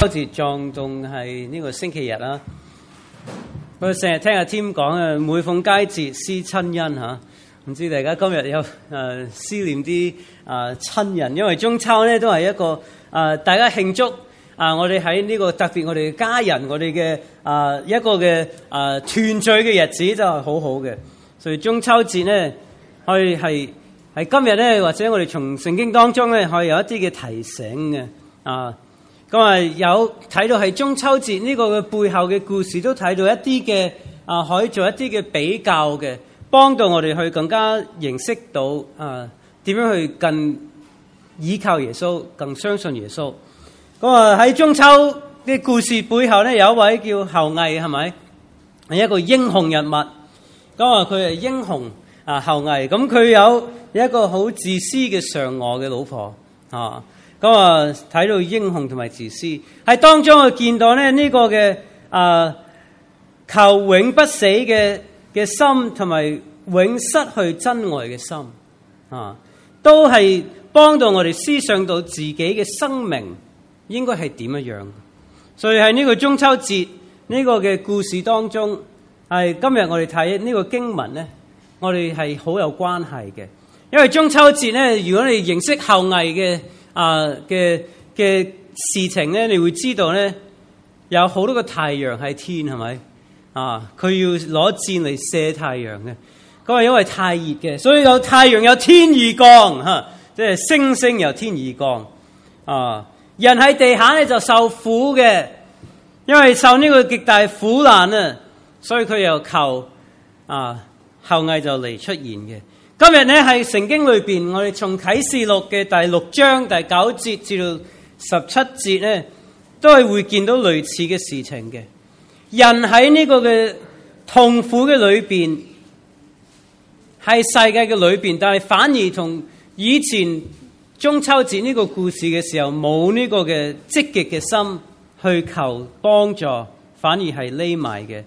節撞仲係呢個星期日啦。我成日聽阿添講啊，每逢佳節思親恩嚇。唔知大家今日有思念啲親人，因為中秋咧都係一個大家慶祝我哋喺呢個特別我哋嘅家人，我哋嘅一個嘅團聚嘅日子就係好好嘅。所以中秋節咧，我哋係今日咧，或者我哋從聖經當中咧，可以有一啲嘅提醒嘅咁有睇到係中秋節呢個嘅背後嘅故事，都睇到一啲嘅可以做一啲嘅比較嘅，幫到我哋去更加認識到點樣去更依靠耶穌，更相信耶穌。咁喺中秋嘅故事背後咧，有一位叫后羿，係咪係一個英雄人物？咁佢係英雄后羿，咁佢有一個好自私嘅嫦娥嘅老婆咁睇到英雄同埋自私喺當中，我見到咧呢個嘅求永不死嘅心，同埋永失去真愛嘅心都係幫到我哋思想到自己嘅生命應該係點樣。所以喺呢個中秋節呢個嘅故事當中，係今日我哋睇呢個經文咧，我哋係好有關係嘅。因為中秋節咧，如果你認識后羿嘅事情咧，你會知道咧有好多個太陽喺天，係咪佢要攞箭嚟射太陽嘅。咁係因為太熱嘅，所以有太陽有天而降即係星星由天而降人喺地下咧就受苦嘅，因為受呢個極大苦難所以佢又求后羿就嚟出現嘅。今日咧係聖經裏邊，我哋從啟示錄嘅第6章第9節至到17節咧，都係會見到類似嘅事情嘅。人喺呢個嘅痛苦嘅裏邊，喺世界嘅裏邊，但係反而同以前中秋節呢個故事嘅時候冇呢個嘅積極嘅心去求幫助，反而係匿埋嘅。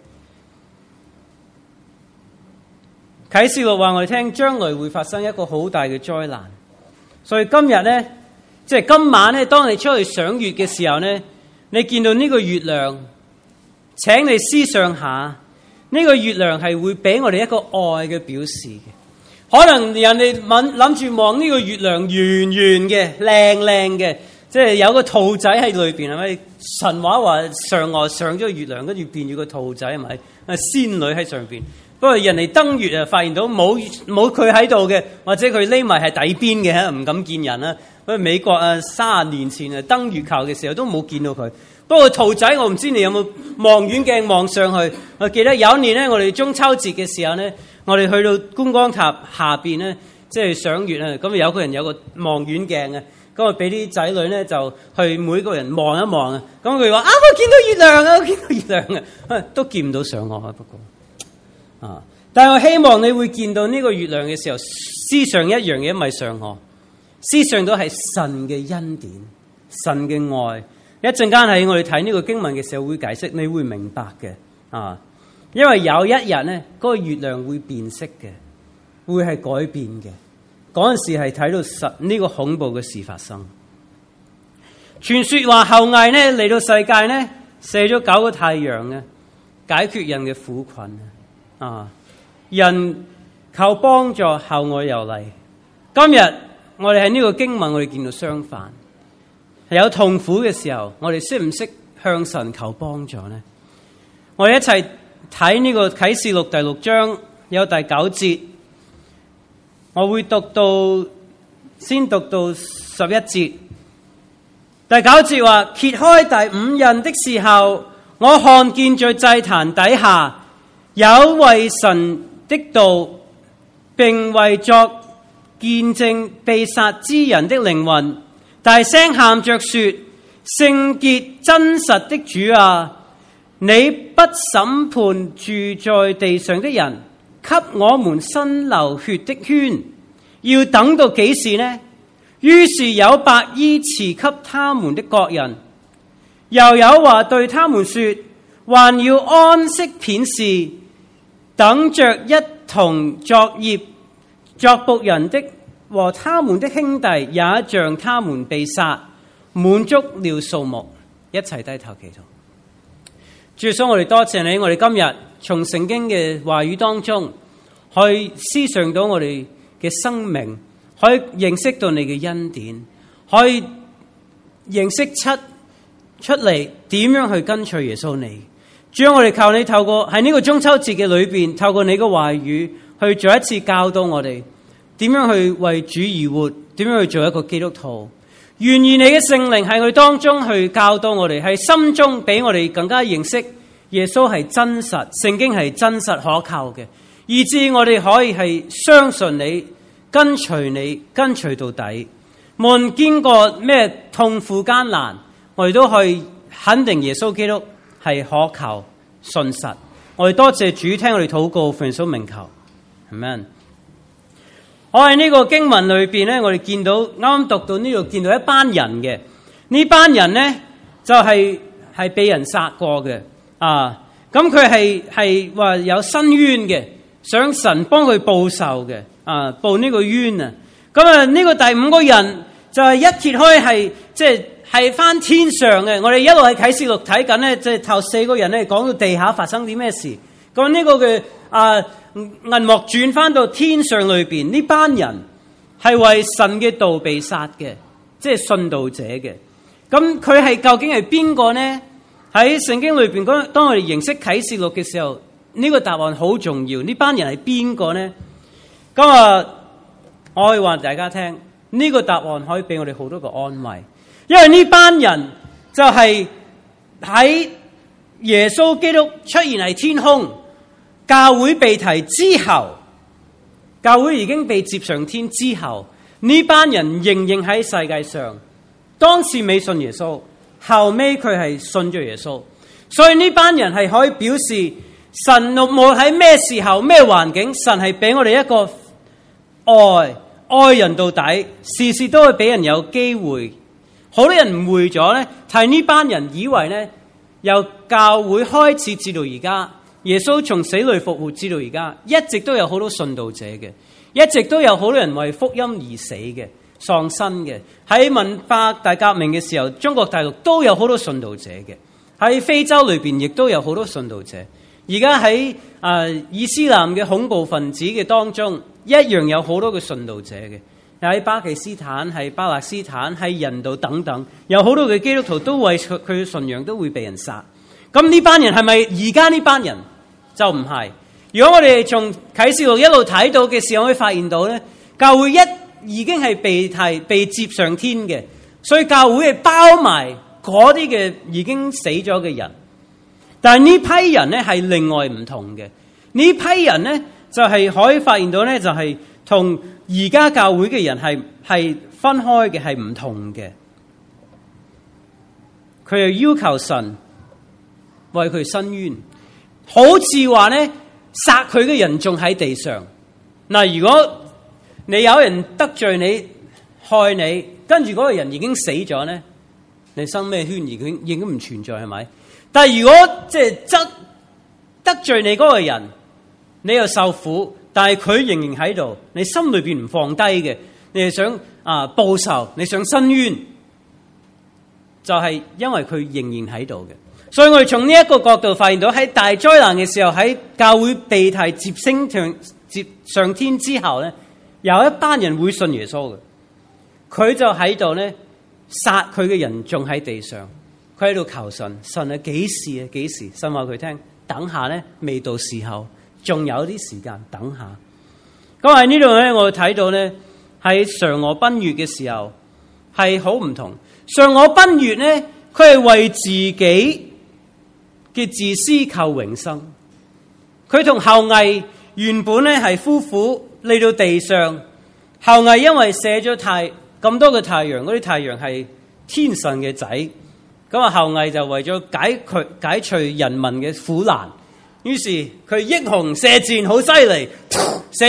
啟示錄話我哋聽，將來會發生一個好大嘅災難。所以今日呢，即係今晚呢，當你出去賞月嘅時候呢，你見到呢個月亮，請你思想下，呢個月亮係會俾我哋一個愛嘅表示嘅。可能人哋諗住望呢個月亮圓圓嘅、靚靚嘅，即係有個兔仔喺裏邊，係咪？神話話嫦娥上咗月亮，跟住變咗個兔仔，係咪？仙女喺上邊。不過人哋登月發現到冇佢喺度嘅，或者佢匿埋係底邊嘅，唔敢見人啦。不過美國30年前登月球嘅時候都冇見到佢。不過兔仔，我唔知你有冇望遠鏡望上去。我記得有一年咧，我哋中秋節嘅時候咧，我哋去到觀光塔下邊咧，即係賞月啊。咁有個人有個望遠鏡嘅，咁啊俾啲仔女咧就去每個人望一望啊。咁佢話我見到月亮啊，我見到月亮啊，都見唔到嫦娥啊。不過但係我希望你會見到呢個月亮嘅時候，思想一樣嘢，唔係嫦娥，思想到係神嘅恩典、神嘅愛。一陣間喺我哋睇呢個經文嘅時候會解釋，你會明白嘅因為有一日呢，嗰個月亮會變色嘅，會係改變嘅。嗰陣時係睇到呢個恐怖嘅事發生。傳說話后羿呢嚟到世界呢，射咗9個太陽嘅，解決人嘅苦困人求幫助，后羿又嚟。今日我哋喺呢個經文，我哋見到相反，係有痛苦嘅時候，我哋識唔識向神求幫助呢？我哋一齊睇呢個啟示錄第6章有第9節，我會先讀到11節。第9節話：揭開第5印的時候，我看見在祭壇底下有為神的道，並為作見證被殺之人的靈魂，大聲喊着說：聖潔真實的主啊，你不審判住在地上的人，給我們伸流血的圈，要等到幾時呢？於是有白衣賜給他們的各人，又有話對他們說：還要安息片時，等着一同作業作僕人的和他們的兄弟，也像他們被殺，滿足了數目。 一齊低頭祈禱。主耶穌，我哋多謝你，我哋今日從聖經嘅話語當中，去思想到我哋嘅生命，可以認識到你嘅恩典，可以認識出嚟點樣去跟隨耶穌你。主啊，我哋求你透過喺呢個中秋節嘅裏邊，透過你嘅話語去再一次教導我哋點樣去為主而活，點樣去做一個基督徒。願意你嘅聖靈喺佢當中去教導我哋，喺心中俾我哋更加認識耶穌係真實，聖經係真實可靠嘅，以致我哋可以係相信你，跟隨你，跟隨到底。無論經過咩痛苦艱難，我哋都可以肯定耶穌基督係可靠信實。我哋多謝主聽我哋禱告，奉耶穌名求，阿們。我喺呢個經文裏邊咧，我哋見到啱啱讀到呢度，見到一班人嘅，呢班人咧就係被人殺過嘅啊。咁佢係話有申冤嘅，想神幫佢報仇嘅啊，報呢個冤啊。咁啊呢個第五個人就係一揭開係翻天上嘅。我哋一路喺啟示錄睇緊咧，即係頭四個人咧講到地下發生啲咩事。咁呢個嘅銀幕轉翻到天上裏邊，呢班人係為神嘅道被殺嘅，即係信道者嘅。咁佢係究竟係邊個呢？喺聖經裏邊，當我哋認識啟示錄嘅時候，呢個答案好重要。呢班人係邊個呢？咁我可以話大家聽，呢個答案可以俾我哋好多個安慰，因為呢班人就係喺耶穌基督出現喺天空，教會被提之後，教會已經被接上天之後，呢班人仍然喺世界上。當時未信耶穌，後尾佢係信咗耶穌，所以呢班人係可以表示神無論喺咩時候咩環境，神係俾我哋一個愛人到底，事事都會俾人有機會。好多人誤會咗咧，係呢班人以為咧，由教會開始至到而家，耶穌從死裏復活至到而家，一直都有好多信道者嘅，一直都有好多人為福音而死嘅、喪生嘅。喺文化大革命嘅時候，中國大陸都有好多信道者嘅，喺非洲裏邊亦都有好多信道者。而家喺伊斯蘭嘅恐怖分子嘅當中，一樣有好多嘅信道者嘅。喺巴基斯坦、喺巴勒斯坦、喺印度等等，有好多嘅基督徒都為佢嘅信仰都會被人殺。咁呢班人係咪而家呢班人？就唔係。如果我哋從啟示錄一路睇到嘅時候，可以發現到咧，教會已經係被接上天嘅，所以教會係包埋嗰啲嘅已經死咗嘅人。但係呢批人咧係另外唔同嘅，呢批人咧就係可以發現到咧，就係同而家教會嘅人係分開嘅，係唔同嘅。佢又要求神為佢伸冤，好似話咧殺佢嘅人仲喺地上。嗱，如果你有人得罪你、害你，跟住嗰個人已經死咗咧，你生咩冤已經唔存在，係咪？但係如果即係得罪你嗰個人，你又受苦，但係佢仍然喺度，你心裏邊唔放低嘅，你係想報仇，你想伸冤，就係因為佢仍然喺度嘅。所以我哋從呢一個角度發現到，喺大災難嘅時候，喺教會被提接上天之後咧，有一班人會信耶穌嘅，佢就喺度咧殺佢嘅人仲喺地上。佢喺度求神，神啊幾時啊幾時？神話佢聽，等下咧未到時候，仲有啲時間，等下。咁喺呢度咧，我睇到咧喺嫦娥奔月嘅時候係好唔同。嫦娥奔月咧，佢係為自己嘅自私求永生。佢同后羿原本咧係夫婦嚟到地上，后羿因為射咗咁多嘅太陽，嗰啲太陽係天神嘅仔。咁后羿就為咗解除人民嘅苦難，於是佢英雄射箭好犀利，射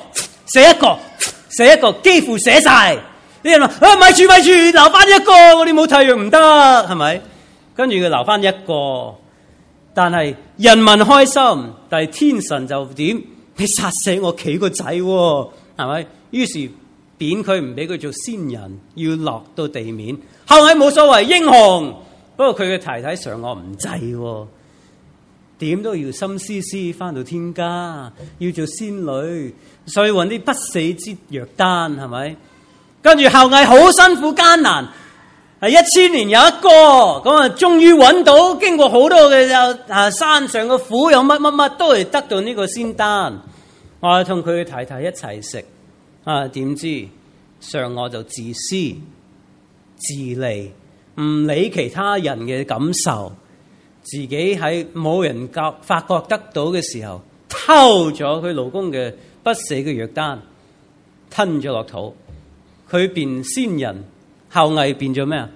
一個，幾乎射晒。啲人話：咪住，留翻一個，我哋冇太陽唔得，係咪？跟住佢留翻一個，但係人民開心，但係天神就點？你殺死我幾個仔，係咪？於是貶佢，唔俾佢做仙人，要落到地面。后羿冇所謂，英雄。 不過佢嘅太太嫦娥唔制喎，點都要心思思返到天家，要做仙女，所以揾啲不死之藥丹，係咪？跟住后羿好辛苦艱難，係1000年有一個，咁啊終於揾到，經過好多嘅山上嘅苦，有乜乜乜都係得到呢個仙丹。我同佢嘅太太一齊食，點知嫦娥就自私自利，唔理其他人嘅感受，自己喺冇人發覺得到嘅時候，偷咗佢老公嘅不死嘅藥丹，吞咗落肚。佢變仙人，后羿變咗咩啊？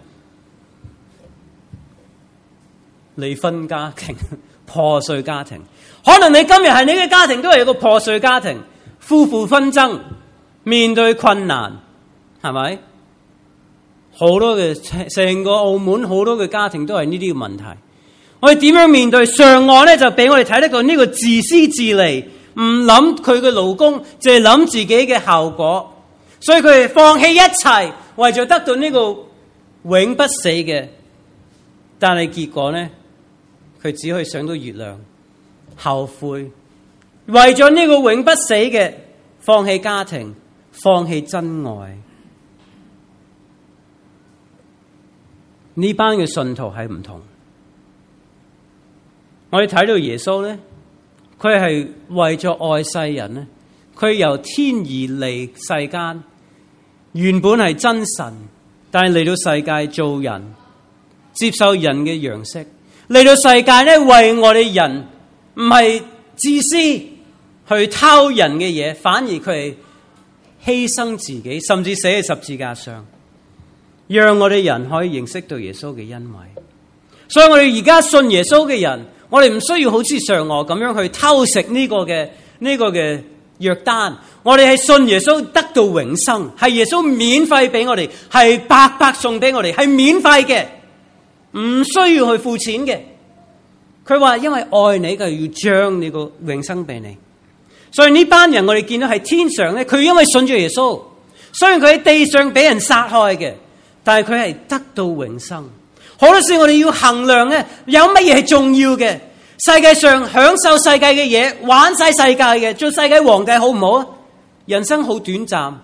離婚家庭，破碎家庭。可能你今日係你嘅家庭都係一個破碎家庭，夫婦紛爭，面對困難，係咪？好多嘅成個澳門好多嘅家庭都係呢啲嘅問題。我哋點樣面對？嫦娥咧就俾我哋睇得到呢個自私自利，唔諗佢嘅老公，淨係諗自己嘅效果。所以佢哋放棄一切，為咗得到呢個永不死嘅，但係結果呢，佢只可以上到月亮，後悔，為咗呢個永不死嘅，放棄家庭，放棄真愛。呢班嘅信徒係唔同，我哋睇到耶穌呢，佢係為咗愛世人呢，佢由天而嚟世間。原本係真神，但係嚟到世界做人，接受人嘅樣式，嚟到世界咧，為我哋人唔係自私去偷人嘅嘢，反而佢係犧牲自己，甚至死喺十字架上，讓我哋人可以認識到耶穌嘅恩惠。所以我哋而家信耶穌嘅人，我哋唔需要好似嫦娥咁樣去偷食呢個嘅藥丹。我哋係信耶穌得到永生，係耶穌免費俾我哋，係白白送俾我哋，係免費嘅，唔需要去付錢嘅。佢話因為愛你，佢要將呢個永生俾你。所以呢班人我哋見到係天上咧，佢因為信住耶穌，雖然佢喺地上俾人殺害嘅，但係佢係得到永生。好多時我哋要衡量咧，有乜嘢係重要嘅？世界上享受世界嘅嘢，玩晒世界嘅，做世界皇帝好唔好啊？人生好短暫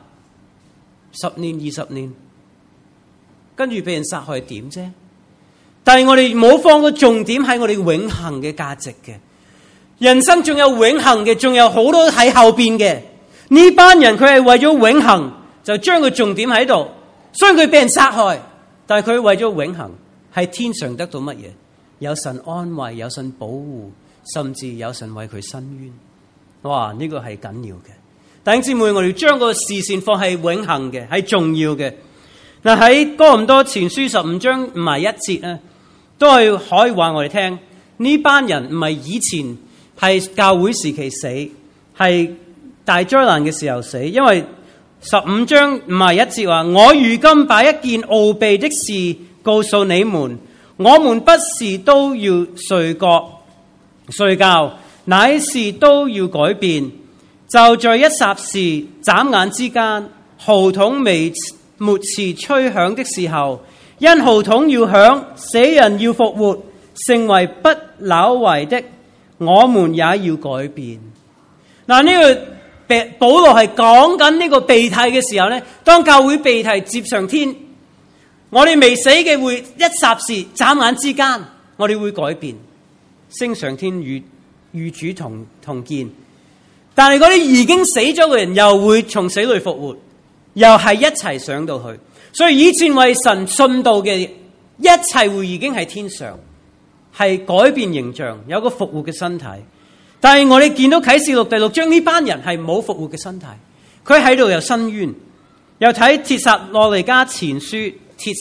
，10年20年，跟住俾人殺害點啫？但係我哋冇放個重點喺我哋永恆嘅價值嘅。人生仲有永恆嘅，仲有好多喺後邊嘅。呢班人佢係為咗永恆，就將個重點喺度。雖然佢俾人殺害，但係佢為咗永恆，喺天上得到乜嘢？有神安慰，有神保護，甚至有神為佢伸冤。哇！呢個係緊要嘅。弟兄姊妹，我哋將個視線放喺永恆嘅，係重要嘅。嗱，喺哥林多前書15章51節咧，都係可以話我哋聽，呢班人唔係以前係教會時期死，係大災難嘅時候死。因為15章51節話：我如今把一件奧秘的事告訴你們，我們不是都要睡覺，乃是都要改變。就在一霎時，眨眼之間，號筒未末次吹響的時候，因號筒要響，死人要復活，成為不朽壞的，我們也要改變。嗱，呢個保羅係講緊呢個被提嘅時候咧，當教會被提接上天，我哋未死嘅會一霎時，眨眼之間，我哋會改變，升上天與主同見。但係嗰啲已經死咗嘅人，又會從死裏復活，又係一齊上到去。所以以前為神信道嘅一切會已經喺天上，係改變形象，有個復活嘅身體。但係我哋見到啟示錄第6章，呢班人係冇復活嘅身體，佢喺度又申冤。又睇帖撒羅尼迦前書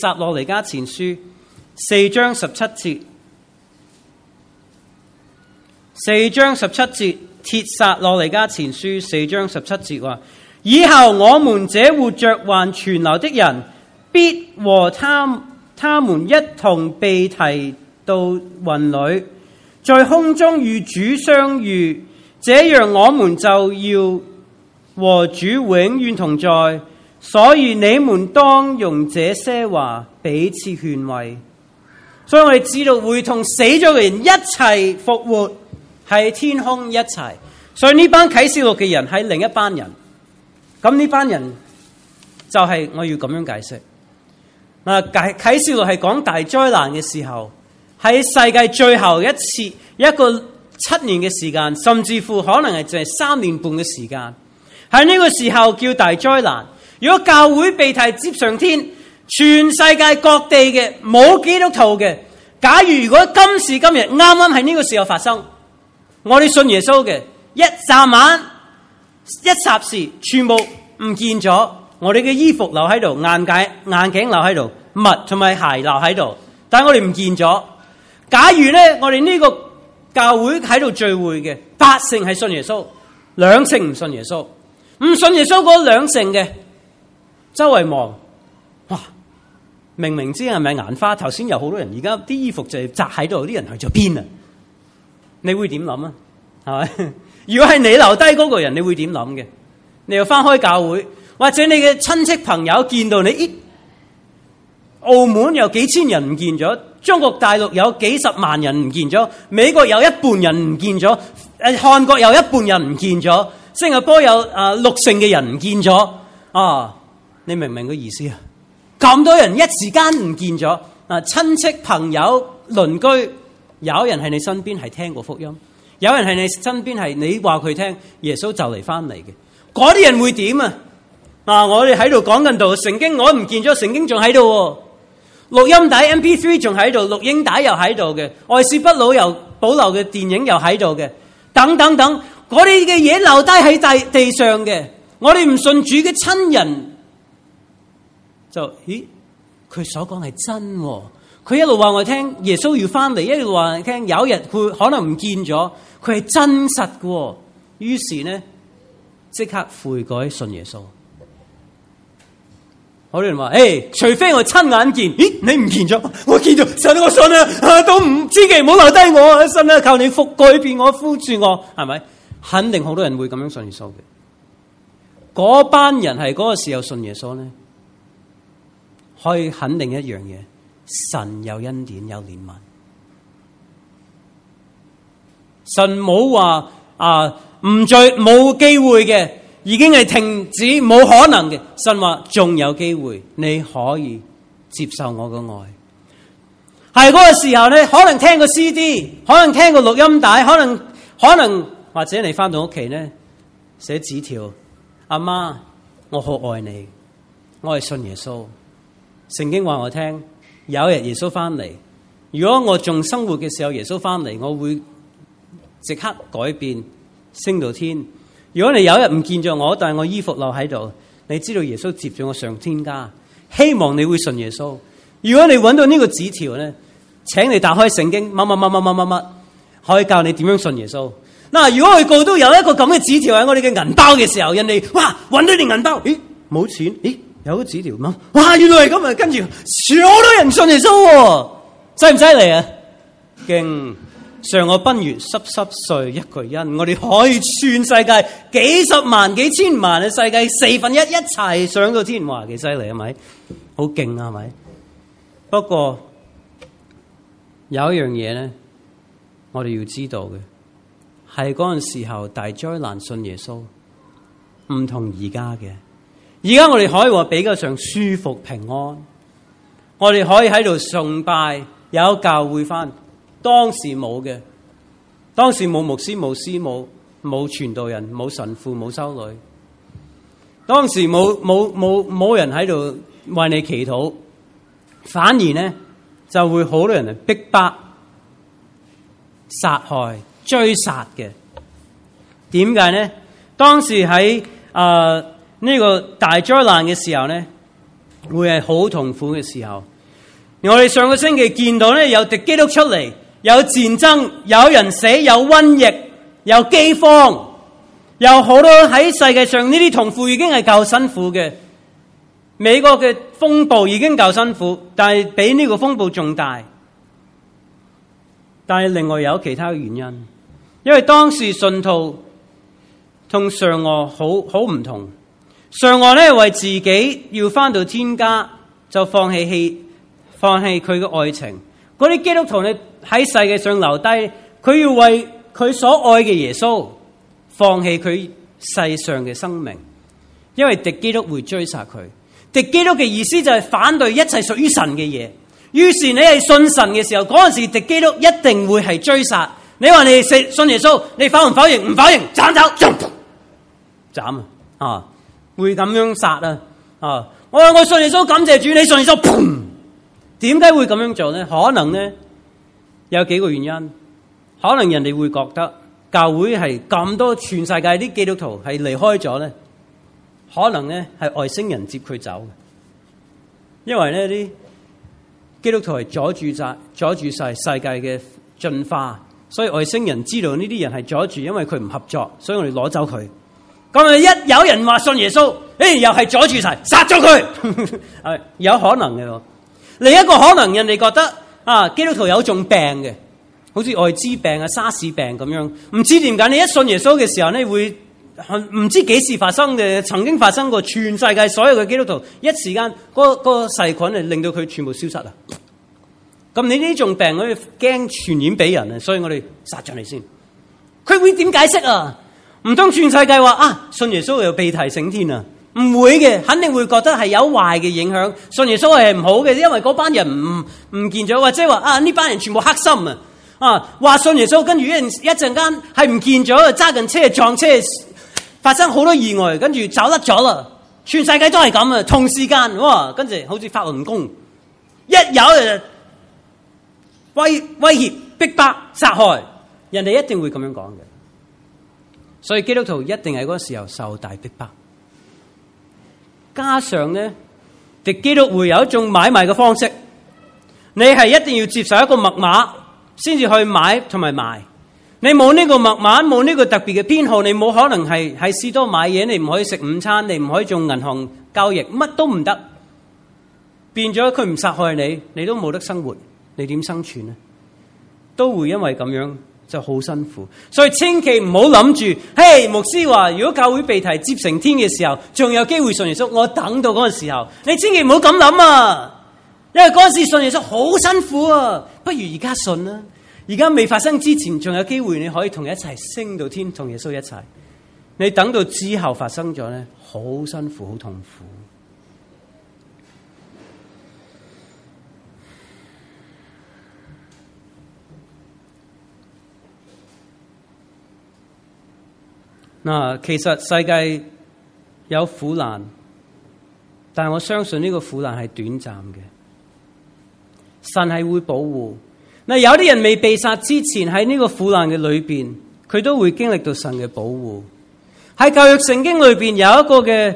4章17節，4章17節。帖撒羅尼迦前書4章17節話：以後我們這活着還存留的人，必和他們一同被提到雲裏，在空中與主相遇，這樣我們就要和主永遠同在。所以你們當用這些話彼此勸慰。 所以我哋知道會同死咗嘅人一齊復活，喺天空一齊。所以呢班啟示錄嘅人係另一班人。咁呢班人就係我要咁樣解釋。啟示錄係講大災難嘅時候，喺世界最後一次一個7年嘅時間，甚至乎可能係淨係3年半嘅時間。喺呢個時候叫大災難。如果教會被提接上天，全世界各地嘅冇基督徒嘅，假如果今時今日啱啱喺呢個時候發生，我哋信耶穌嘅一霎晚一霎時全部唔見咗。我哋嘅衣服留喺度，眼鏡留喺度，襪同埋鞋留喺度，但係我哋唔見咗。假如咧，我哋呢個教會喺度聚會嘅8成係信耶穌，2成唔信耶穌。唔信耶穌嗰2成嘅，周圍望，哇！明明知係咪眼花？頭先有好多人，而家啲衣服就係紮喺度，啲人去咗邊啊？你會點諗啊？係咪？如果係你留低嗰個人，你會點諗嘅？你又翻開教會，或者你嘅親戚朋友見到你，澳門有幾千人唔見咗，中國大陸有幾十萬人唔見咗，美國有一半人唔見咗，韓國有一半人唔見咗，新加坡有6成嘅人唔見咗。你明唔明個意思啊？咁多人一時間唔見咗，親戚朋友鄰居，有人喺你身邊係聽過福音，有人喺你身邊係你話佢聽耶穌就嚟翻嚟嘅，嗰啲人會點啊？我哋喺度講緊道，聖經我唔見咗，聖經仲喺度，錄音帶 MP3 仲喺度，錄影帶又喺度嘅，愛是不老又保留嘅電影又喺度嘅，等等等，嗰啲嘅嘢留低喺地上嘅，我哋唔信主嘅親人就佢所講係真喎，佢一路話我聽耶穌要翻嚟，一路話我聽有一日佢可能唔見咗，佢係真實嘅，於是呢即刻悔改信耶穌。好多人話，除非我親眼見，你唔見咗，我見咗，神我信啊，都唔千祈唔好留低我，神啊，求你改變我，扶住我，係咪？肯定好多人會咁樣信耶穌嘅。嗰班人係嗰個時候信耶穌呢，可以肯定一樣嘢，神有恩典有憐憫，神冇話唔再冇機會嘅。已經係停止冇可能嘅，神話仲有機會，你可以接受我嘅愛。係嗰個時候咧，可能聽個 CD， 可能聽個錄音帶，可能或者你翻到屋企咧寫紙條，阿媽，我好愛你，我係信耶穌。聖經話我聽，有一日耶穌翻嚟，如果我仲生活嘅時候，耶穌翻嚟，我會即刻改變，升到天。如果你有一日唔見咗我，但係我衣服留喺度，你知道耶穌接咗我上天家，希望你會信耶穌。如果你揾到呢個紙條咧，請你打開聖經，乜，可以教你點樣信耶穌。嗱，如果我哋都有一個咁嘅紙條喺我哋嘅銀包嘅時候，人哋哇揾到你銀包，冇錢，有個紙條嘛，哇原來係咁啊，跟住好多人信耶穌，犀唔犀利啊？勁！上個賓月濕碎一個人，我哋可以全世界幾十萬幾千萬嘅世界1/4一齊上到天，哇幾犀利係咪？好勁啊係咪？不過有一樣嘢咧，我哋要知道嘅係嗰陣時候大災難信耶穌唔同而家嘅。而家我哋可以話比較上舒服平安，我哋可以喺度崇拜，有教會返。當時冇嘅，當時冇牧師、冇師母、冇傳道人、冇神父、冇修女。當時冇人喺度為你祈禱，反而呢就會好多人嚟逼迫、殺害、追殺嘅。點解呢？當時喺呢個大災難嘅時候呢，會係好痛苦嘅時候。我哋上個星期見到呢，有敵基督出嚟。有戰爭，有人死，有瘟疫，有饑荒，有好多喺世界上呢啲痛苦已經係夠辛苦嘅。美國嘅風暴已經夠辛苦，但係比呢個風暴仲大。但係另外有其他原因，因為當時信徒同嫦娥好唔同。嫦娥咧為自己要返到天家，就放棄佢嘅愛情。 嗰啲基督徒你喺世界上留低，佢要為佢所愛嘅耶穌放棄佢世上嘅生命，因為敵基督會追殺佢。敵基督嘅意思就係反對一切屬於神嘅嘢。於是你係信神嘅時候，嗰陣時敵基督一定會係追殺。你話你信耶穌，你否唔否認？唔否認，斬走，斬啊！會咁樣殺啊！我信耶穌，感謝主。你信耶穌，砰！點解會咁樣做呢？可能呢有幾個原因。可能人哋會覺得教會係咁多全世界啲基督徒係離開咗呢，可能呢係外星人接佢走，因為呢啲基督徒係阻住晒世界嘅進化，所以外星人知道呢啲人係阻住，因為佢唔合作，所以我哋攞走佢。咁一有人話信耶穌，又係阻住晒，殺咗佢，係有可能嘅。另一個可能，人哋覺得基督徒有種病嘅，好似艾滋病啊、沙士病咁樣，唔知點解你一信耶穌嘅時候呢，會唔知幾時發生嘅，曾經發生過，全世界所有嘅基督徒一時間嗰個細菌係令到佢全部消失啦。咁你呢種病我哋驚傳染俾人啊，所以我哋殺咗你先。佢會點解釋啊？唔通全世界話信耶穌又被提升天啊？唔會嘅，肯定會覺得係有壞嘅影響。信耶穌係唔好嘅，因為嗰班人唔見咗，或者話呢班人全部黑心話信耶穌，跟住一陣間係唔見咗，揸緊車撞車，發生好多意外，跟住走甩咗啦。全世界都係咁啊，同時間跟住好似法輪功，一有威脅、逼迫、殺害，人哋一定會咁樣講嘅。所以基督徒一定喺嗰個時候受大逼迫。加上呢，敵基督會有一種買賣嘅方式，你係一定要接受一個密碼先至去買同埋賣。你冇呢個密碼，冇呢個特別嘅編號，你冇可能係喺士多買嘢，你唔可以食午餐，你唔可以做銀行交易，乜都唔得。變咗佢唔殺害你，你都冇得生活，你點生存呢？都會因為咁樣就好辛苦。所以千祈唔好諗住，嘿，牧師話如果教會被提接成天嘅時候，仲有機會信耶穌，我等到嗰個時候，你千祈唔好咁諗啊！因為嗰陣時信耶穌好辛苦啊，不如而家信啦。而家未發生之前，仲有機會你可以同佢一齊升到天，同耶穌一齊。你等到之後發生咗咧，好辛苦，好痛苦。嗱，其實世界有苦難，但係我相信呢個苦難係短暫嘅，神係會保護。嗱，有啲人未被殺之前喺呢個苦難嘅裏邊，佢都會經歷到神嘅保護。喺舊約聖經裏邊有一個嘅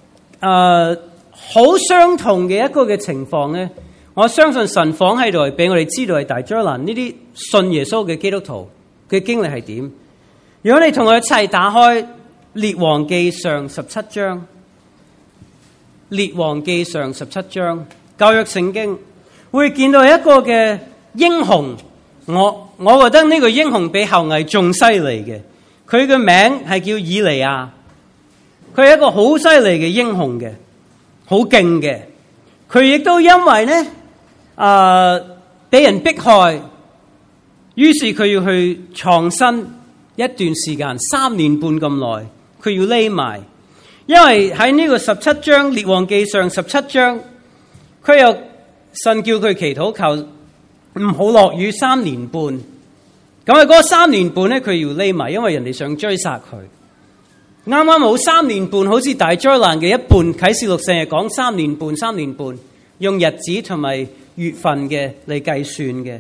好相同嘅一個嘅情況咧，我相信神放喺度係俾我哋知道係大災難。呢啲信耶穌嘅基督徒嘅經歷係點？如果你同我一齊打開列王記上17章，列王記上17章，舊約聖經會見到一個嘅英雄。我覺得呢個英雄比後羿仲犀利嘅，佢嘅名係叫以利亞，佢係一個好犀利嘅英雄嘅，好勁嘅。佢亦都因為呢俾人迫害，於是佢要去藏身一段時間，3年半咁耐，佢要匿埋。因為喺呢個17章列王記上17章，佢又神叫佢祈禱求唔好落雨3年半。咁啊，嗰3年半咧，佢要匿埋，因為人哋想追殺佢。啱啱好3年半，好似大災難嘅一半。啟示錄成日講3年半，用日子同埋月份嘅嚟計算嘅。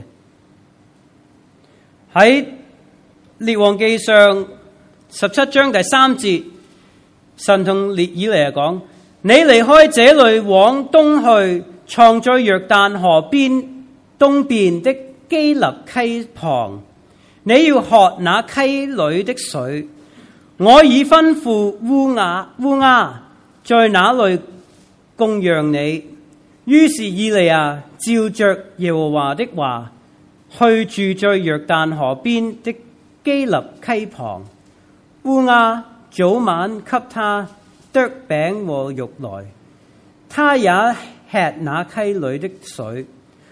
喺列王記上17章第3節，神同以利亞講：你離開這裏往東去，藏在約旦河邊東邊的基立溪旁，你要喝那溪裏的水。我已吩咐烏鴉在那裏供養你。於是以利亞照着耶和華的話，去住在約旦河邊的基立溪旁。烏鴉早晚給他剁餅和肉來，他也吃那溪裏的水。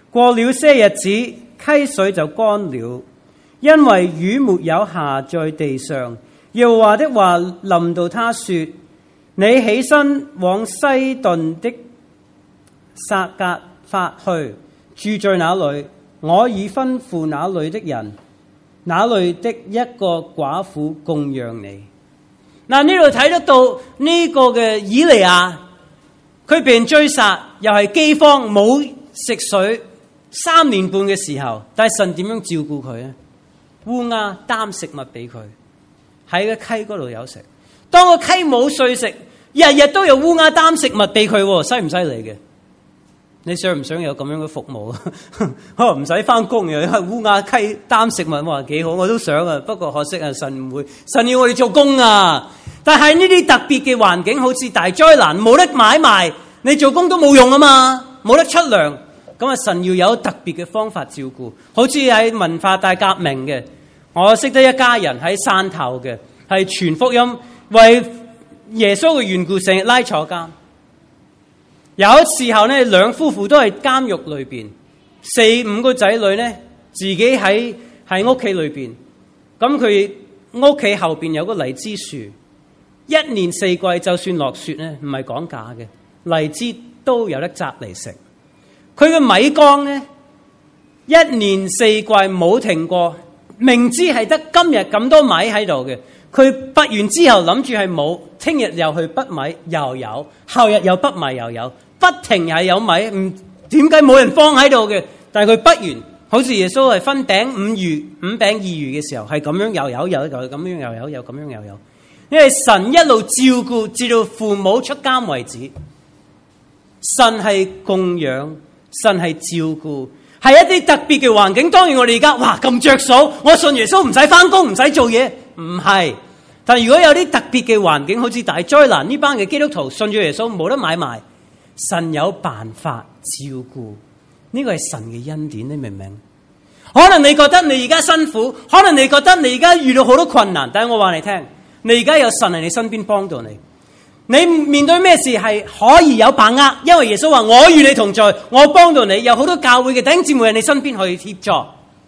過了些日子，溪水就乾了，因為雨沒有下在地上。耶和華的話臨到他說：你起身往西頓的撒格法去，住在那裏，我已吩咐那裏的人，那裏的一個寡婦供養你。嗱，呢度睇得到呢個嘅以利亞，佢被人追殺，又係饑荒冇食水3年半嘅時候，但係神點樣照顧佢咧？烏鴉擔食物俾佢，喺個溪嗰度有食。當個溪冇水食，日日都有烏鴉擔食物俾佢，犀唔犀利嘅？你想唔想有咁樣嘅服務啊？可能唔使翻工，又係烏鴉溪擔食物，話幾好，我都想啊。不過可惜啊，神唔會，神要我哋做工啊。但係呢啲特別嘅環境，好似大災難，冇得買賣，你做工都冇用啊嘛，冇得出糧。咁啊，神要有特別嘅方法照顧，好似喺文化大革命嘅，我識得一家人喺汕頭嘅，係傳福音，為耶穌嘅緣故，成日拉坐監。有時候咧，兩夫婦都係監獄裏邊，4-5個仔女咧，自己喺屋企裏邊。咁佢屋企後邊有個荔枝樹，一年4季就算落雪咧，唔係講假嘅，荔枝都有得摘嚟食。佢嘅米缸咧，一年4季冇停過，明知係得今日咁多米喺度嘅，佢拔完之後諗住係冇，聽日又去拔米又有，後日又拔米又有。不停係有米，點解冇人放喺度嘅？但係佢不完，好似耶穌係分餅5餅2魚嘅時候，係咁樣又有，又咁樣又有，又咁樣又有。因為神一路照顧，直到父母出監為止。神係供養，神係照顧，係一啲特別嘅環境。當然我哋而家哇咁着數，我信耶穌唔使翻工，唔使做嘢，唔係。但係如果有啲特別嘅環境，好似大災難，呢班嘅基督徒信住耶穌冇得買賣。神有辦法照顧，呢個係神嘅恩典，你明唔明？可能你覺得你而家辛苦，可能你覺得你而家遇到好多困難，但係我話你聽，你而家有神喺你身邊幫到你。你面對咩事係可以有把握，因為耶穌話我與你同在，我幫到你。有好多教會嘅弟兄姊妹喺你身邊可以協助。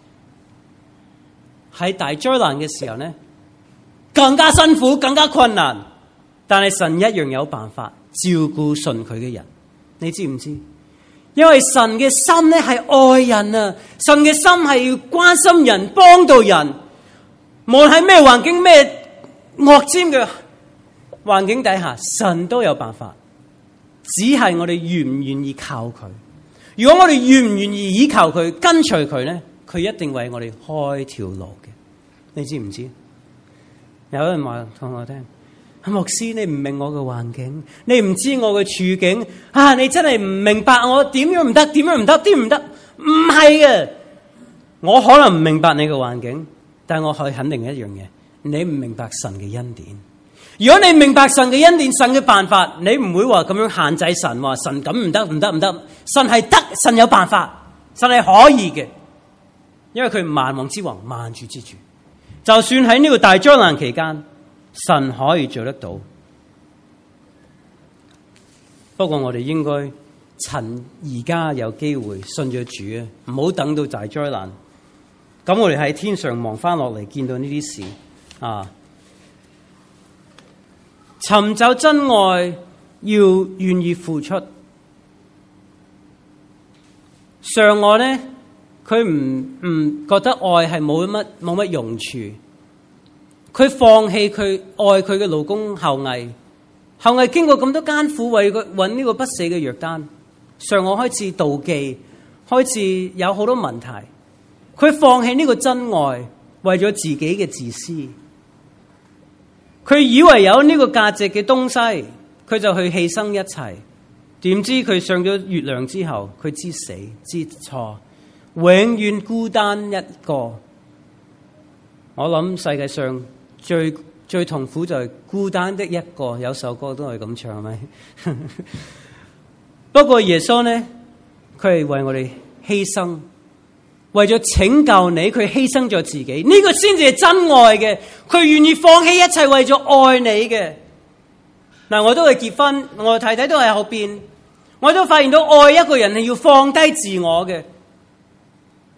喺大災難嘅時候呢，更加辛苦，更加困難，但係神一樣有辦法照顧信佢嘅人。你知唔知？因為神嘅心咧係愛人啊，神嘅心係要關心人、幫到人。無論喺咩環境、咩惡尖嘅環境底下，神都有辦法。只係我哋願唔願意靠佢。如果我哋願唔願意依靠佢、跟隨佢咧，佢一定為我哋開條路嘅。你知唔知？有人話同我聽。牧師，你唔明我嘅環境，你唔知我嘅處境啊！你真係唔明白我點樣唔得，點樣唔得，點唔得？唔係嘅，我可能唔明白你嘅環境，但係我可以肯定一樣嘢，你唔明白神嘅恩典。如果你明白神嘅恩典、神嘅辦法，你唔會話咁樣限制神，話神咁唔得，唔得，唔得。神係得，神有辦法，神係可以嘅，因為佢萬王之王、萬主之主。就算喺呢個大災難期間，神可以做得到，不過我哋應該趁而家有機會信咗主啊，唔好等到大災難。咁我哋喺天上望翻落嚟，見到呢啲事啊，尋找真愛要願意付出。上岸呢，佢唔覺得愛係冇乜用處。佢放棄佢愛佢嘅老公後羿經過咁多艱苦為佢揾呢個不死嘅約單，上岸開始妒忌，開始有好多問題。佢放棄呢個真愛，為咗自己嘅自私。佢以為有呢個價值嘅東西，佢就去犧牲一切。點知佢上咗月亮之後，佢知死知錯，永遠孤單一個。我諗世界上最痛苦就係孤單的一個，有首歌都係咁唱，係咪？不過耶穌呢，佢係為我哋犧牲，為咗拯救你，佢犧牲咗自己，呢個先至係真愛嘅。佢願意放棄一切為咗愛你嘅。嗱，我都係結婚，我太太都係後邊，我都發現到愛一個人係要放低自我嘅。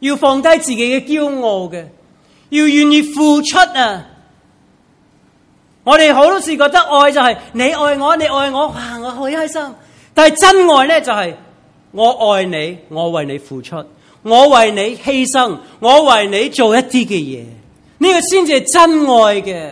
要放低自己嘅驕傲嘅，要願意付出啊！我哋好多時覺得愛就係你愛我，你愛我，哇！我好開心。但係真愛咧就係我愛你，我為你付出，我為你犧牲，我為你做一啲嘅嘢，呢個先至係真愛嘅。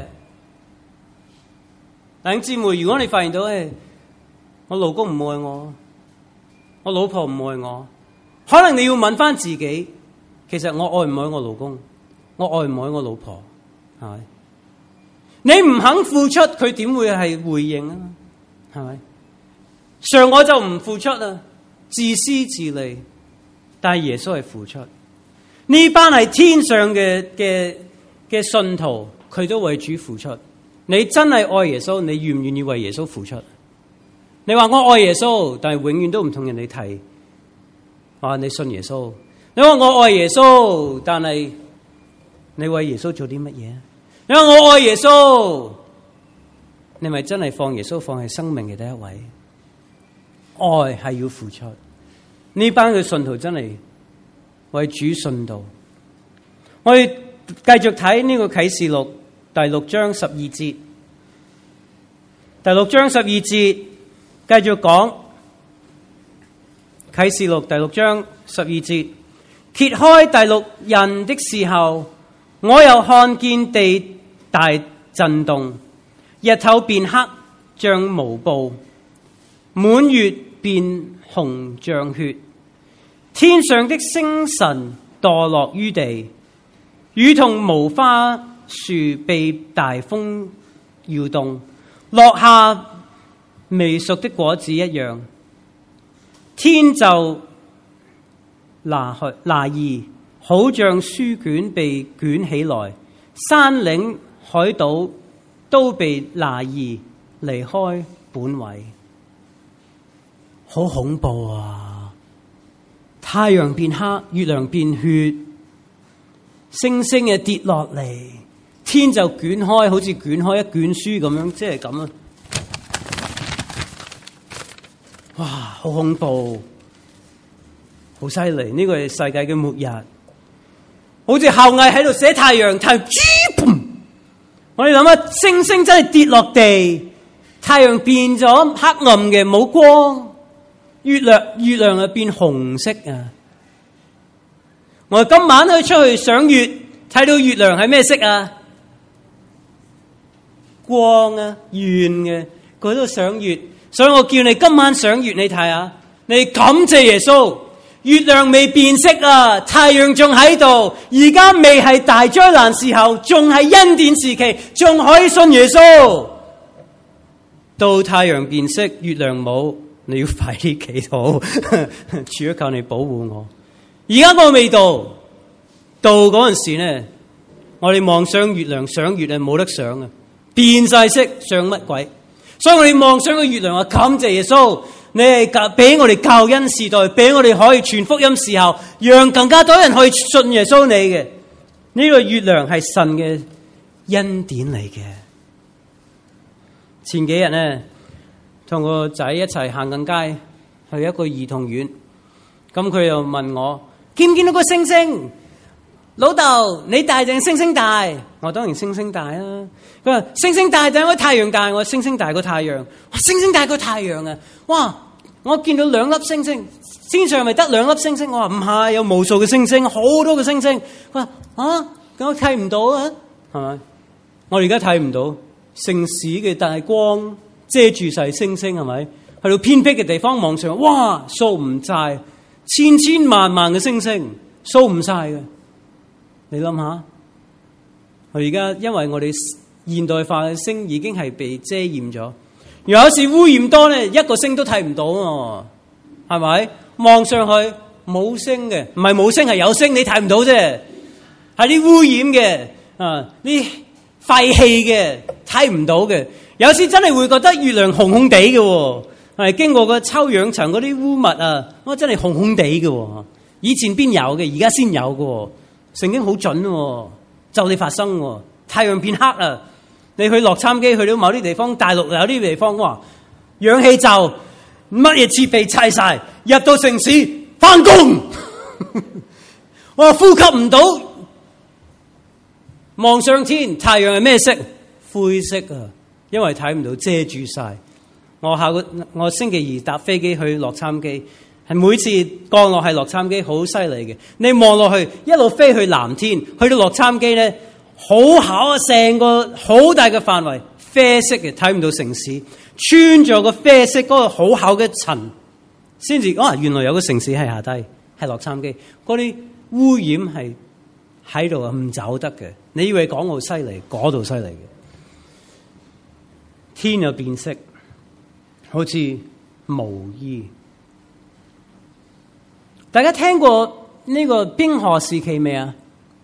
弟兄姊妹，如果你發現到我老公唔愛我，我老婆唔愛我，可能你要問翻自己，其實我愛唔愛我老公，我愛唔愛我老婆，係咪？你唔肯付出，佢點會係回應啊？係咪？上我就唔付出啦，自私自利，但係耶穌係付出。呢班係天上嘅信徒，佢都為主付出。你真係愛耶穌，你願唔願意為耶穌付出？你話我愛耶穌，但係永遠都唔同人哋提話你信耶穌。你話我愛耶穌，但係你為耶穌做啲乜嘢？你話我愛耶穌，你咪真係放耶穌放喺生命嘅第一位？愛係要付出。呢班嘅信徒真係為主信道。我哋繼續睇呢個啟示錄第6章12節。第6章12節繼續講啟示錄第6章12節，揭開第6印的時候，我又看見地大震動，日頭變黑像毛布，滿月變紅像血，天上的星辰墮落於地，如同無花樹被大風搖動，落下未熟的果子一樣。天就拿移，好像書卷被捲起來，山嶺海島都被拿移離開本位。好恐怖啊！太陽變黑，月亮變血，星星嘅跌落嚟，天就捲開，好似捲開一卷書咁樣，即係咁啊！哇，好恐怖，好犀利！呢個係世界嘅末日，好似後羿喺度寫太陽，太陽我哋諗下，星星真係跌落地，太陽變咗黑暗嘅，冇光，月亮啊變紅色啊！我哋今晚可以出去賞月，睇到月亮係咩色啊？光啊，圓嘅，佢都賞月。所以我叫你今晚賞月，你睇下，你感謝耶穌，月亮未變色啊，太陽仲喺度，而家未係大災難時候，仲係恩典時期，仲可以信耶穌。到太陽變色，月亮冇，你要快啲祈禱，主求你保護我。而家我未到嗰陣時呢，我哋望上月亮賞月啊，冇得賞啊，變晒色，賞乜鬼？所以我哋望上個月亮啊，感謝耶穌，你係俾我哋救恩時代，俾我哋可以傳福音時候，讓更加多人可以信耶穌你嘅。呢個月亮係神嘅恩典嚟嘅。前幾日呢，同個仔一齊行緊街，去一個兒童院，咁佢又問我見唔見到個星星？老豆，你大定星星大？我當然星星大啦。佢話星星大定個太陽大？我星星大過太陽。星星大過太陽啊！哇！我見到2粒星星，天上咪得2粒星星？我話唔係，有無數嘅星星，好多嘅星星。佢話啊，咁我睇唔到啊，係咪？我而家睇唔到城市嘅大光遮住晒星星，係咪？去到偏僻嘅地方望上，哇，數唔晒，千千萬萬嘅星星，數唔晒嘅。你諗下，我而家因為我哋現代化嘅星已經係被遮掩咗，有時污染多咧，一個星都睇唔到喎，係咪？望上去冇星嘅，唔係冇星係有星，你睇唔到啫，係啲污染嘅啲廢氣嘅睇唔到嘅。有時真係會覺得月亮紅紅地嘅，係經過個臭氧層嗰啲污物啊，我真係紅紅地嘅。以前邊有嘅，而家先有嘅。聖經好準喎，就你發生喎，太陽變黑啊！你去洛杉磯，去到某啲地方，大陸有啲地方，哇，氧氣罩乜嘢設備砌晒，入到城市翻工， 我呼吸唔到。望上天，太陽係咩色？灰色啊，因為睇唔到，遮住晒。我星期二搭飛機去洛杉磯，係每次降落係洛杉磯好犀利嘅。你望落去，一路飛去藍天，去到洛杉磯咧，好巧啊！成個好大嘅範圍，啡色嘅，睇唔到城市，穿咗個啡色嗰個好厚嘅塵，先至原來有個城市係下低，係洛杉磯。嗰啲污染係喺度啊，唔走得嘅。你以為港澳犀利，嗰度犀利嘅。天又變色，好似毛衣。大家聽過呢個冰河時期未啊？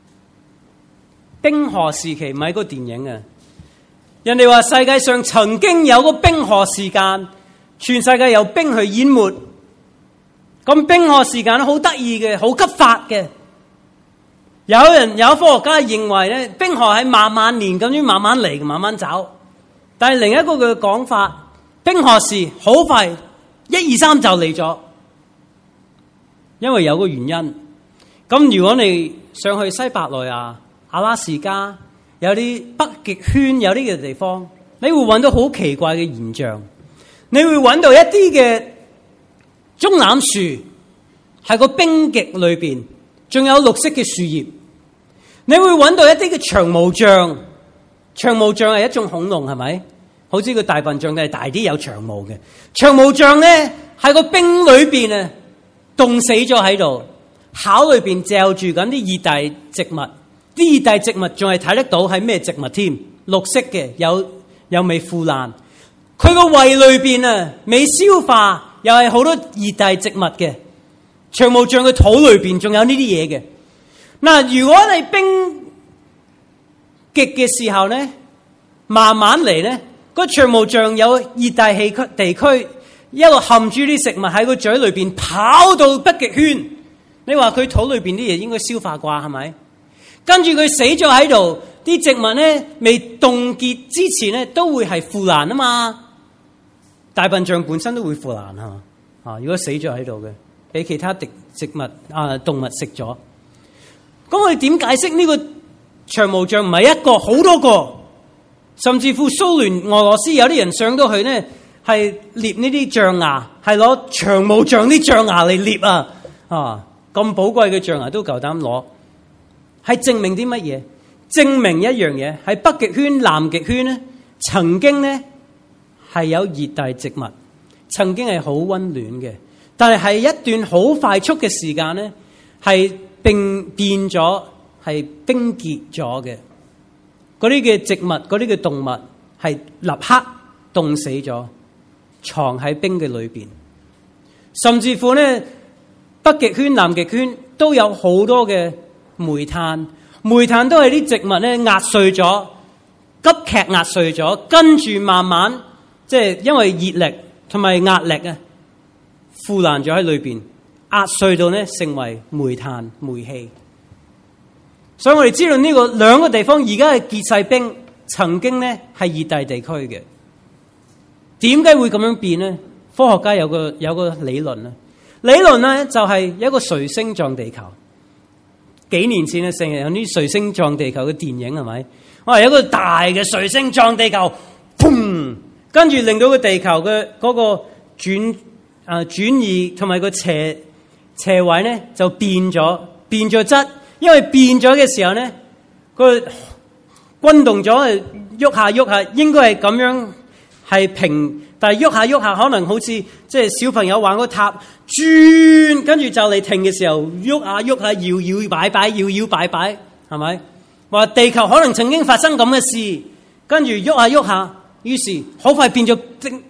冰河時期唔係個電影啊！人哋話世界上曾經有個冰河時間，全世界由冰去淹沒。咁冰河時間好得意嘅，好急發嘅。有科學家認為咧，冰河係慢慢年咁樣慢慢嚟，慢慢走。但係另一個嘅講法，冰河時好快1、2、3就嚟咗，因為有個原因。咁如果你上去西伯利亞、阿拉斯加，有啲北極圈，有啲嘅地方，你會揾到好奇怪嘅現象。你會揾到一啲嘅棕櫚樹喺個冰極裏邊，仲有綠色嘅樹葉。你會揾到一啲嘅長毛象，長毛象係一種恐龍，係咪？好似個大笨象，但係大啲有長毛嘅。長毛象咧喺個冰裏邊啊，凍死咗喺度，考裏邊罩住緊啲熱帶植物。啲熱帶植物仲係睇得到係咩植物添？綠色嘅，有未腐爛。佢個胃裏邊啊未消化，又係好多熱帶植物嘅。長毛象嘅肚裏邊仲有呢啲嘢嘅。嗱，如果你冰極嘅時候咧，慢慢嚟咧，個長毛象有熱帶地區，一路含住啲食物喺個嘴裏邊跑到北極圈。你話佢肚裏邊啲嘢應該消化啩，係咪？跟住佢死咗喺度，啲植物咧未凍結之前咧都會係腐爛啊嘛。大笨象本身都會腐爛如果死咗喺度嘅，俾其他植物動物食咗。咁我哋點解釋呢個長毛象唔係一個，好多個，甚至乎蘇聯、俄羅斯有啲人上到去呢，係獵呢啲象牙，係攞長毛象啲象牙嚟獵啊！咁寶貴嘅象牙都夠膽攞，係證明啲乜嘢？證明一樣嘢，喺北極圈、南極圈呢，曾經呢係有熱帶植物，曾經係好溫暖嘅，但係一段好快速嘅時間呢，係變咗係冰結咗嘅，嗰啲嘅植物、嗰啲嘅動物係立刻凍死咗，藏喺冰嘅裏邊。甚至乎呢，北極圈、南極圈都有好多嘅煤炭，煤炭都係啲植物咧壓碎咗，急劇壓碎咗，跟住慢慢即係因為熱力同埋壓力啊，腐爛咗喺裏邊。壓碎到呢，成為煤炭、煤氣。所以我哋知道呢個兩個地方而家係結晒冰，曾經呢係熱帶地區嘅。點解會咁樣變呢？科學家有個理論啊，理論呢就係一個彗星撞地球。幾年前呢，成日有啲彗星撞地球嘅電影，係咪？有一個大嘅彗星撞地球，砰！跟住令到個地球嘅嗰個轉移同埋個斜位咧就變咗質，因為變咗嘅時候咧，個滾動咗，喐下，應該係咁樣係平，但係喐下，可能好似即係小朋友玩個塔轉，跟住就嚟停嘅時候，喐下，搖擺，係咪？話地球可能曾經發生咁嘅事，跟住喐下，於是好快變咗晶。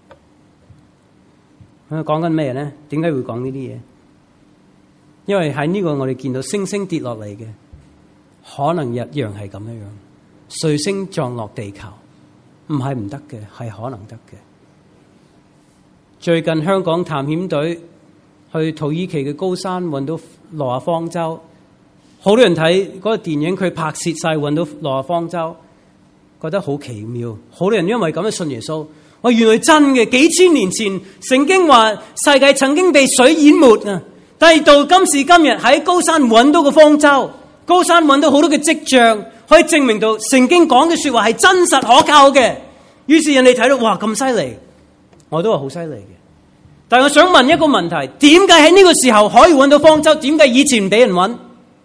講緊咩咧？點解會講呢啲嘢？因為喺呢個我哋見到星星跌落嚟嘅，可能一樣係咁樣。彗星撞落地球，唔係唔得嘅，係可能得嘅。最近香港探險隊去土耳其嘅高山揾到諾亞方舟，好多人睇嗰個電影，佢拍攝晒揾到諾亞方舟，覺得好奇妙。好多人因為咁樣信耶穌。原來真嘅，幾千年前聖經話世界曾經被水淹沒啊！ 但係到今時今日喺高山揾到個方舟，高山揾到好多嘅跡象，可以證明到聖經講嘅說話係真實可靠嘅。於是人哋睇到，哇，咁犀利，我都話好犀利嘅。但係我想問一個問題，點解喺呢個時候可以揾到方舟？點解以前唔俾人揾？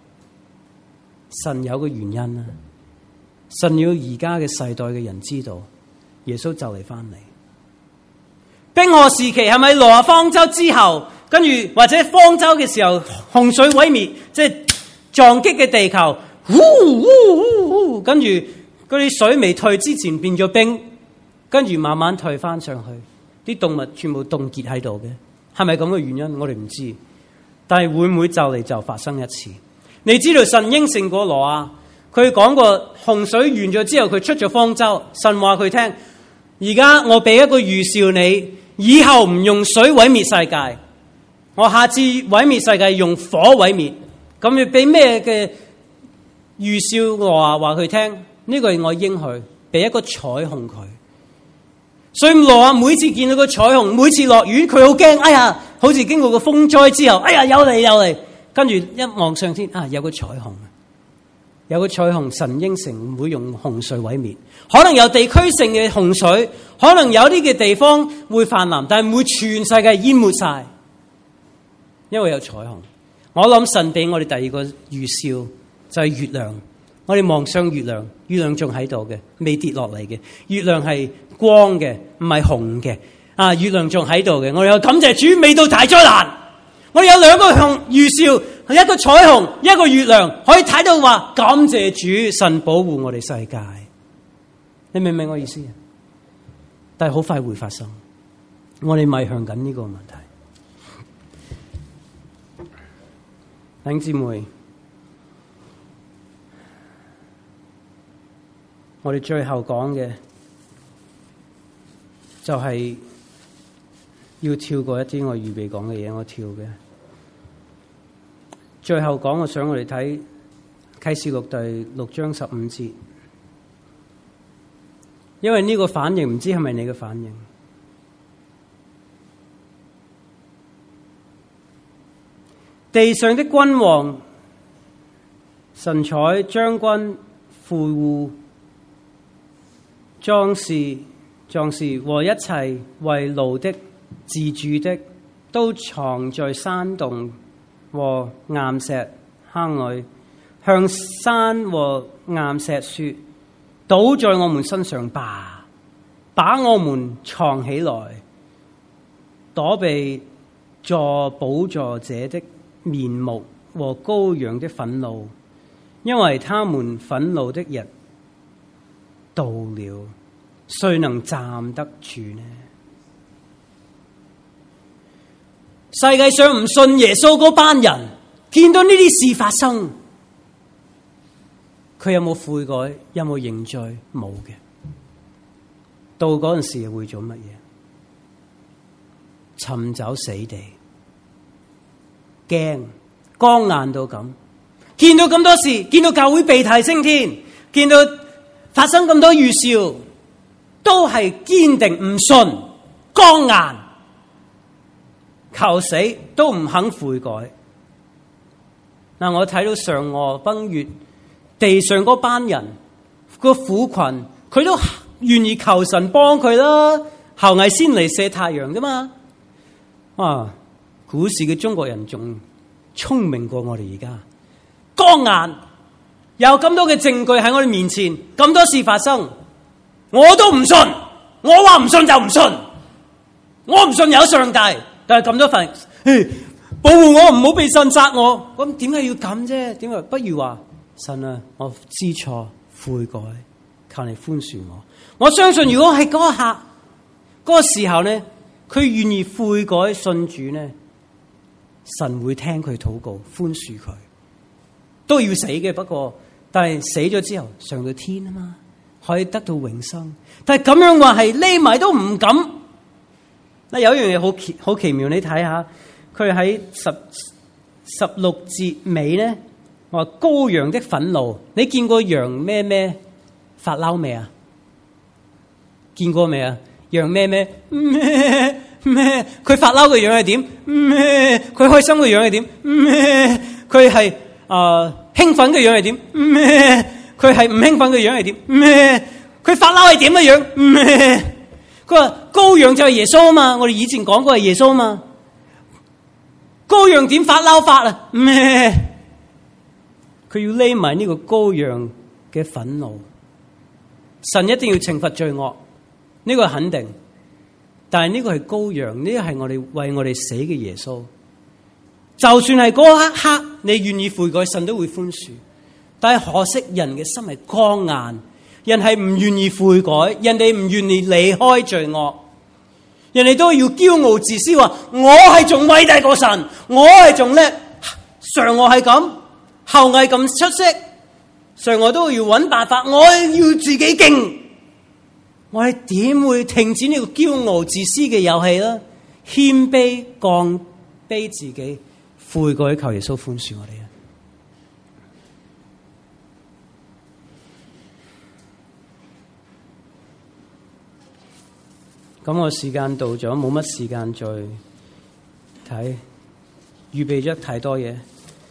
神有個原因啊！神要而家嘅世代嘅人知道，耶穌就嚟翻嚟。冰河時期係咪挪亞方舟之後，跟住或者方舟嘅時候洪水毀滅，即係撞擊嘅地球，跟住嗰啲水未退之前變咗冰，跟住慢慢退翻上去，啲動物全部凍結喺度嘅，係咪咁嘅原因？我哋唔知，但係會唔會就嚟就發生一次？你知道神應承過挪亞，佢講過洪水完咗之後，佢出咗方舟，神話佢聽，而家我俾一個預兆你，以後唔用水毀滅世界，我下次毀滅世界用火毀滅。咁你俾咩嘅預兆挪亞話佢聽？呢個係我應許，俾一個彩虹佢。所以挪亞每次見到個彩虹，每次落雨，佢好驚。哎呀，好似經過個風災之後，哎呀，有嚟，跟住一望上天，啊，有個彩虹，有個彩虹。神應承唔會用洪水毀滅，可能有地區性嘅洪水，可能有啲嘅地方會泛濫，但係唔會全世界淹沒晒，因為有彩虹。我諗神俾我哋第二個預兆就係月亮。我哋望上月亮，月亮仲喺度嘅，未跌落嚟嘅。月亮係光嘅，唔係紅嘅。啊，月亮仲喺度嘅。我哋有感謝主，未到大災難。我哋有兩個預兆，一個彩虹，一個月亮，可以睇到話感謝主，神保護我哋世界。你明唔明我意思？但係好快會發生，我哋邁向緊呢個問題。弟兄姊妹，我哋最後講嘅就係要跳過一啲我預備講嘅嘢，我跳嘅。最後講，我想我哋睇啟示錄第6章15節，因為呢個反應唔知係咪你嘅反應。地上的君王、神采、將軍、富戶、壯士和一切為奴的、自住的，都藏在山洞和岩石坑裏，向山和岩石說：倒在我們身上吧，把我們藏起來，躲避坐寶座者的面目和羔羊的憤怒，因為他們憤怒的日到了，誰能站得住呢？世界上唔信耶穌嗰班人，見到呢啲事發生，佢有冇悔改？有冇認罪？冇嘅。到嗰陣時會做乜嘢？尋找死地。驚，剛硬到咁，見到咁多事，見到教會被提升天，見到發生咁多預兆，都係堅定唔信，剛硬，求死都唔肯悔改。嗱，我睇到嫦娥奔月，地上嗰班人個苦群，佢都願意求神幫佢啦。后羿先嚟射太陽噶嘛，哇！古時嘅中國人仲聰明過我哋而家，剛硬，有咁多嘅證據喺我哋面前，咁多事發生，我都唔信。我話唔信就唔信，我唔信有上帝，但係咁多份保護我，唔好被神殺我，咁點解要咁啫？點解不如話神啊，我知錯悔改，求你寬恕我。我相信如果係嗰一刻嗰個時候咧，佢願意悔改信主咧，神會聽佢禱告，寬恕佢。都要死嘅，不過但係死咗之後上到天啊嘛，可以得到永生。但係咁樣話係匿埋都唔敢。嗱，有一樣嘢好奇妙，你睇下佢喺16節尾咧，話羔羊的憤怒。你見過羊咩發嬲未啊？見過未啊？羊咩咩？佢發嬲嘅樣係點？咩？佢開心嘅樣係點？咩？佢係興奮嘅樣係點？咩？佢係唔興奮嘅樣係點？咩？佢發嬲係點嘅樣？咩？佢話羔羊就係耶穌啊嘛，我哋以前講過係耶穌啊嘛。羔羊點發嬲法啊？咩？佢要匿埋呢個羔羊嘅憤怒。神一定要懲罰罪惡，呢個係肯定。但係呢個係羔羊，呢個係我哋為我哋死嘅耶穌。就算係嗰一刻你願意悔改，神都會寬恕。但係可惜人嘅心係剛硬，人係唔願意悔改，人哋唔願意離開罪惡，人哋都要驕傲自私，話我係仲偉大過神，我係仲叻，上我係咁，後我係咁出色，上我都要揾辦法，我要自己勁。我哋點會停止呢個驕傲自私嘅遊戲呢？謙卑降卑自己，悔改求耶穌寬恕我哋啊！咁我時間到咗，冇乜時間再睇，預備咗太多嘢。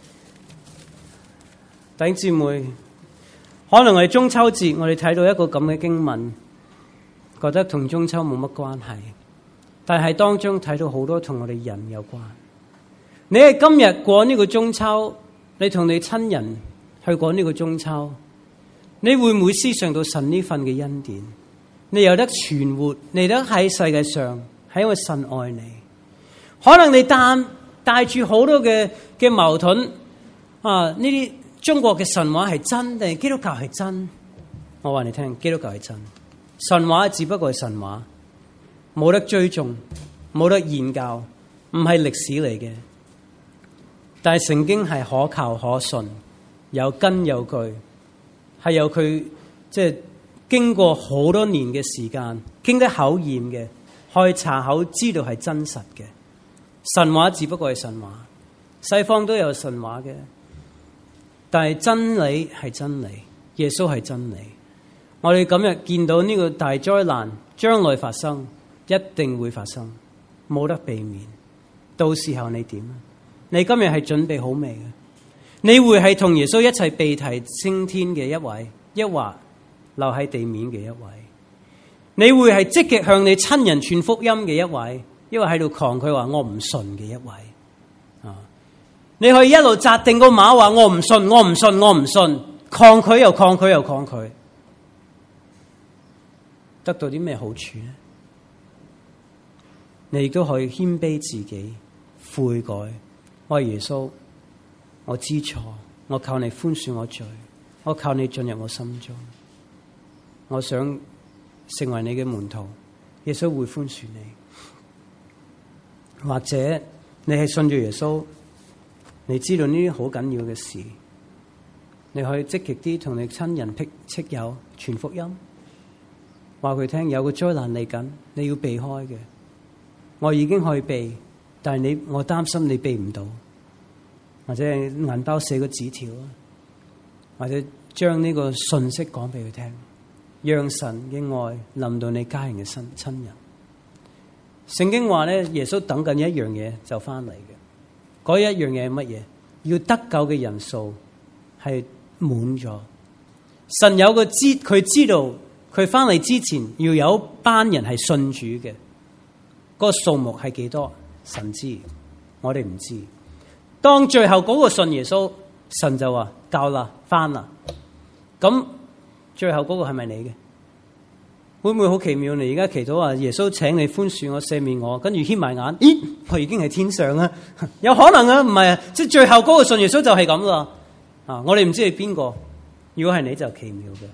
弟兄姊妹，可能我哋中秋節，我哋睇到一個咁嘅經文，覺得同中秋冇乜關係，但係當中睇到好多同我哋人有關。你係今日過呢個中秋，你同你親人去過呢個中秋，你會唔會思想到神呢份嘅恩典？你有得存活，你得喺世界上，係因為神愛你。可能你帶住好多嘅矛盾啊！呢啲中國嘅神話係真定基督教係真？我話你聽，基督教係真。神話只不過係神話，冇得追蹤，冇得研究，唔係歷史嚟嘅。但係聖經係可靠可信，有根有據，係有佢即係經過好多年嘅時間，經得考驗嘅，可以查口知道係真實嘅。神話只不過係神話，西方都有神話嘅，但係真理係真理，耶穌係真理。我哋今日見到呢個大災難將來發生，一定會發生，冇得避免。到時候你點？你今日係準備好未嘅？你會係同耶穌一齊被提升天嘅一位，抑或留喺地面嘅一位？你會係積極向你親人傳福音嘅一位，抑或喺度抗拒話我唔信嘅一位？你可以一路紮定個馬話我唔信，我唔信，我唔信，抗拒又抗拒又抗拒，得到啲咩好處呢？你亦都可以謙卑自己，悔改。我係耶穌，我知錯，我靠你寬恕我罪，我靠你進入我心中。我想成為你嘅門徒，耶穌會寬恕你。或者你係信住耶穌，你知道呢啲好緊要嘅事，你可以積極啲同你親人戚友傳福音，話佢聽有個災難嚟緊，你要避開嘅。我已經可以避，但係我擔心你避唔到，或者銀包寫個紙條，或者將呢個信息講俾佢聽，讓神嘅愛臨到你家人嘅親人。聖經話咧，耶穌等緊一樣嘢就翻嚟嘅，嗰一樣嘢係乜嘢？要得救嘅人數係滿咗。神有個佢知道佢翻嚟之前要有一班人係信主嘅，嗰個數目係幾多？神知，我哋唔知。當最後嗰個信耶穌，神就話夠啦，翻啦。咁最後嗰個係咪你嘅？會唔會好奇妙？你而家祈禱話耶穌請你寬恕我、赦免我，跟住掀埋眼，咦，我已經係天上啦？有可能啊，唔係啊，即係最後嗰個信耶穌就係咁啦。啊，我哋唔知係邊個。如果係你就奇妙嘅，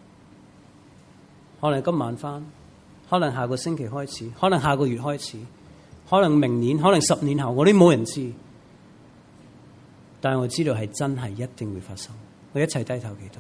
可能今晚翻，可能下個星期開始，可能下個月開始，可能明年，可能10年後，我哋冇人知。但係我知道係真係一定會發生。我一齊低頭祈禱。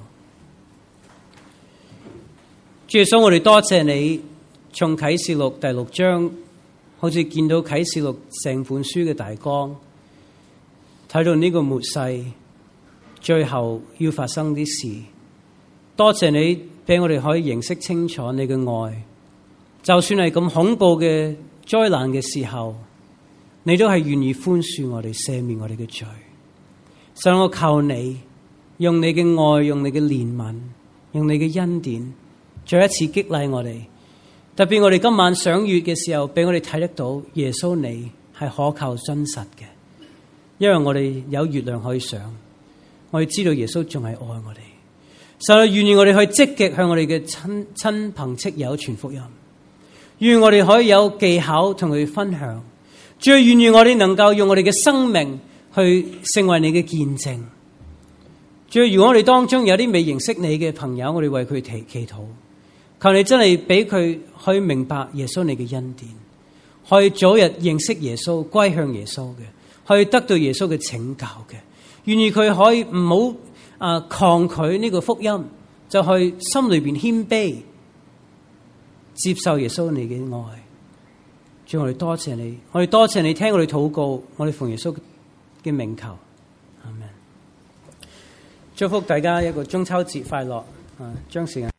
主耶穌，我哋多謝你，從啟示錄第6章，好似見到啟示錄成本書嘅大綱，睇到呢個末世最後要發生啲事。多謝你俾我哋可以認識清楚你嘅愛，就算係咁恐怖嘅災難嘅時候，你都係願意寬恕我哋、赦免我哋嘅罪。神，我求你用你嘅愛、用你嘅憐憫、用你嘅恩典，再一次激勵我哋。特別我哋今晚賞月嘅時候，俾我哋睇得到耶穌你係可靠真實嘅，因為我哋有月亮可以賞，我哋知道耶穌仲係愛我哋。神啊，願意我哋去積極向我哋嘅親朋戚友傳福音，願我哋可以有技巧同佢分享，最願意我哋能夠用我哋嘅生命去成為你嘅見證。最如果我哋當中有啲未認識你嘅朋友，我哋為佢祈禱，求你真係俾佢可以明白耶穌你嘅恩典，可以早日認識耶穌，歸向耶穌嘅，可以得到耶穌嘅拯救嘅。願意佢可以唔好抗拒呢個福音，就去心裏邊謙卑，接受耶穌你嘅愛。主，我哋多謝你，我哋多謝你聽我哋禱告，我哋奉耶穌嘅名求，阿們。祝福大家一個中秋節快樂，將時間。